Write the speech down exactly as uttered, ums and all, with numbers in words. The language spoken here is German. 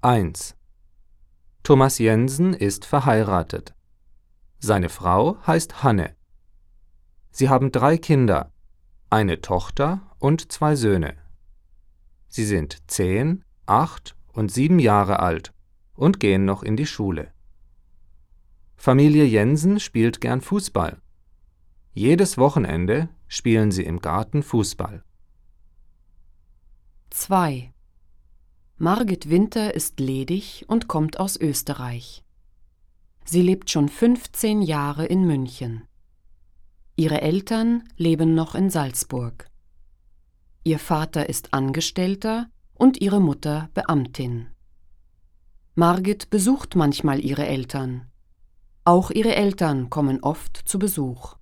eins. Thomas Jensen ist verheiratet. Seine Frau heißt Hanne. Sie haben drei Kinder, eine Tochter und zwei Söhne. Sie sind zehn, acht und sieben Jahre alt und gehen noch in die Schule. Familie Jensen spielt gern Fußball. Jedes Wochenende spielen sie im Garten Fußball. zwei. Margit Winter ist ledig und kommt aus Österreich. Sie lebt schon fünfzehn Jahre in München. Ihre Eltern leben noch in Salzburg. Ihr Vater ist Angestellter und ihre Mutter Beamtin. Margit besucht manchmal ihre Eltern. Auch ihre Eltern kommen oft zu Besuch.